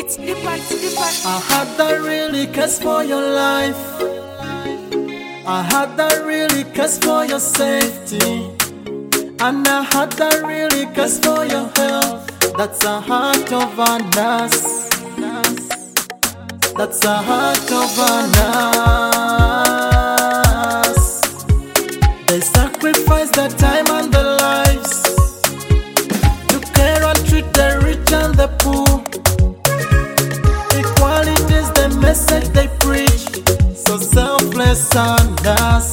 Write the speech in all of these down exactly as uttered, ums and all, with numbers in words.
It's different, different. I had that really cares for your life. I had that really cares for your safety. And I had that really cares for your health. That's a heart of a nurse. That's a heart of a nurse. They sacrifice their time and their lives to care and treat the rich and the poor. Equality is the message they preach. So selfless and us.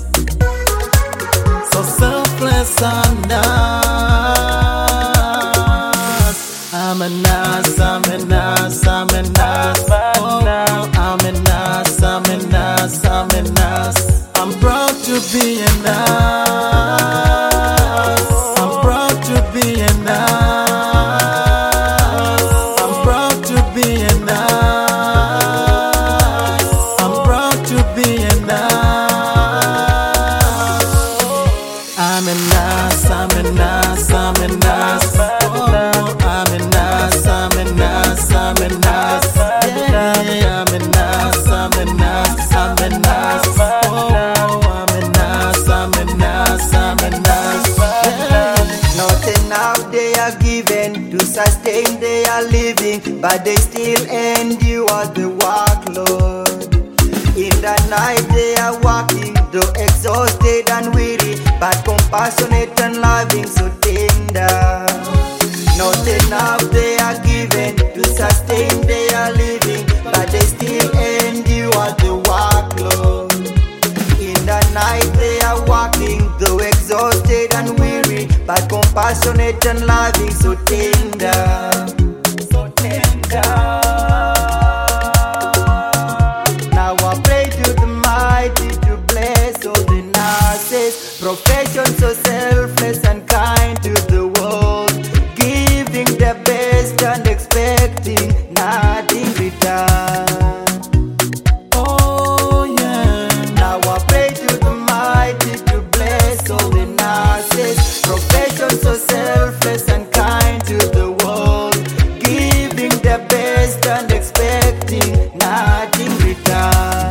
So selfless and us. I'm a nurse, I'm a nurse, I'm a nurse. Oh, I'm a nurse, I'm a nurse, I'm a nurse. I'm proud to be a nurse. I'm proud to be a nurse. I'm proud to be a nurse. I'm proud to be a nurse. I'm a nurse, I'm a nurse, I'm a nurse. Oh, I'm a nurse, I'm a nurse, I'm a nurse. Yeah, I'm a nurse, I'm a nurse, I'm a nurse. Oh, I'm a nurse, I'm a nurse, I'm a nurse. Yeah. Not enough they are given to sustain their living, but they still endure the workload. In the night they are working, though exhausted and weary, but compassionate and loving, so tender. Not enough they are given to sustain their living, but they still endure the workload. In the night they are working, though exhausted and weary, but compassionate and loving, so tender. So tender. Now I pray to the mighty to bless all the nurses, profession so selfless and kind to the world, giving their best and expecting nothing return. Oh, yeah. Now I pray to the mighty to bless all the nurses, profession so selfless and kind to the world, giving their best and expecting nothing return.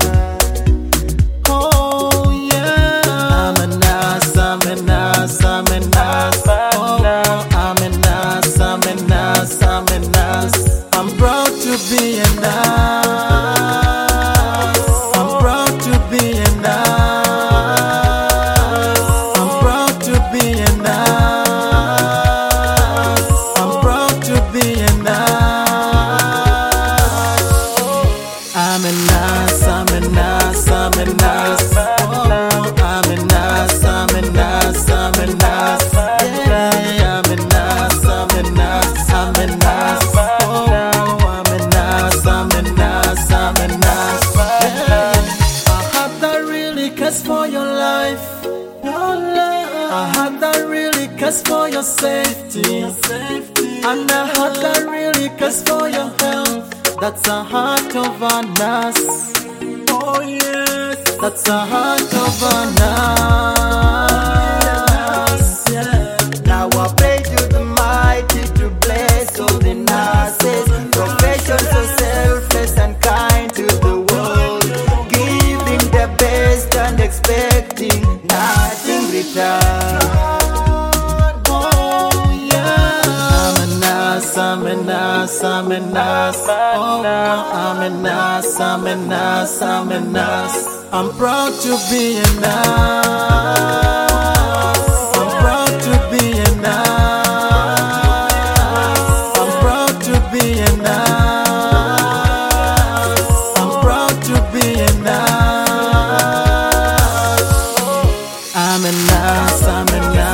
Oh, yeah. I'm a nurse, I'm a nurse, I'm a nurse. Oh, I'm a nurse, I'm a nurse, I'm a nurse. I'm proud to be a nurse. I'm proud to be a nurse. I'm proud to be a nurse. I'm proud to be a nurse. I'm a nurse, I'm a nurse, I'm a nurse. Oh, I'm a nurse, I'm a nurse, I'm a nurse. Yeah, I'm a nurse, I'm a nurse, I'm a nurse. Oh, I'm a nurse, I'm a nurse, I'm a nurse. Yeah. I had that really cares for your life. Your life. I had that really cares for your safety. And I had that really cares for your health. That's a heart of a nurse. Oh yes, that's a heart of a nurse. Yeah. Now I pray to the mighty to bless all the nurses, profession so selfless and kind to the world, giving their best and expecting nothing return. Oh yeah, I'm a nurse, I'm a nurse, I'm a nurse. Oh, I'm a nurse, I'm a nurse, I'm a nurse. I'm proud to be a nurse. I'm proud to be a nurse. I'm proud to be a nurse. I'm proud to be a nurse. I'm a nurse, I'm a nurse.